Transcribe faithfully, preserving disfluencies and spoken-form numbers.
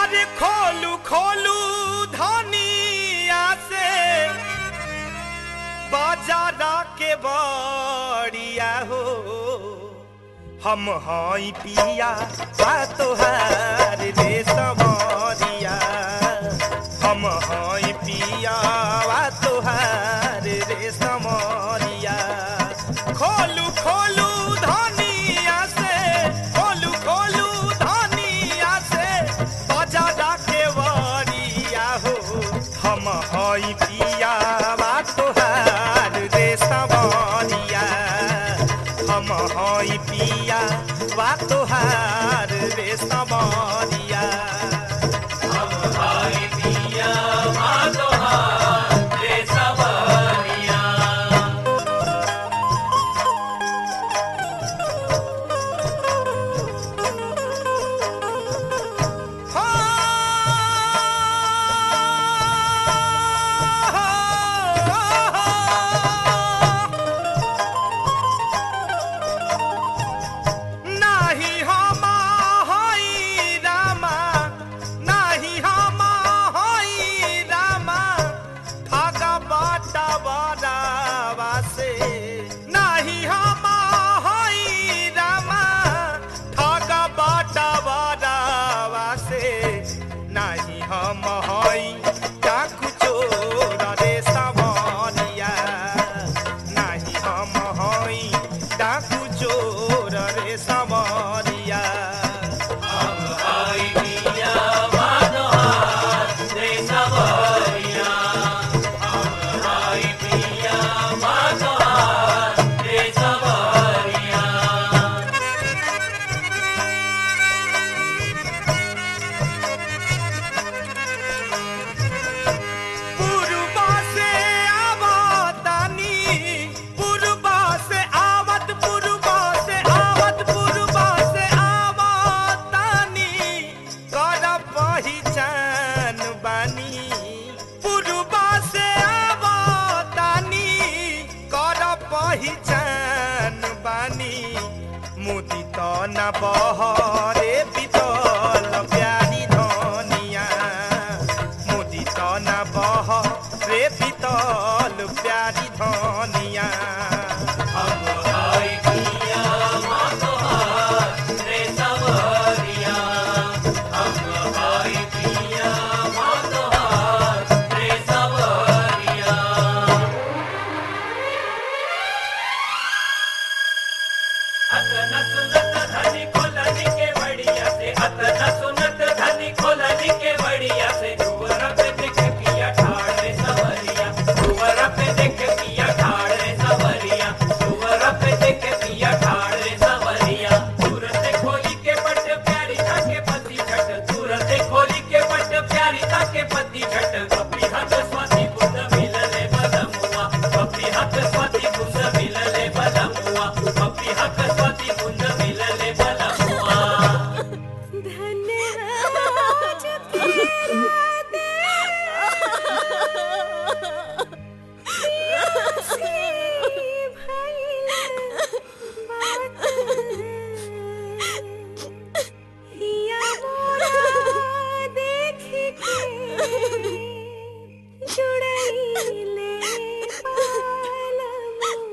अरे खोलू खोलू धनिया से बाजारा के बड़िया हो हम हई पिया बा तोहार रे समरिया हम हई पिया बा तोहार रे समरिया खोलू खोलू धनिया से खोलू खोलू धनिया से बाजारा के बड़िया हो हम हई पिया बा तोहार रे समरिया हम हई पिया बा तोहार रे समरिया हम हई पिया बा तोहार रे समरिया हम हई डाकू चोर रे समरिया नाही हम हई डाकू चोर रे समरिया हम हई पिया बा तोहार रे समरिया हम हई पिया बा तोहार रे समरिया पहचान बानी मोदी तो न बह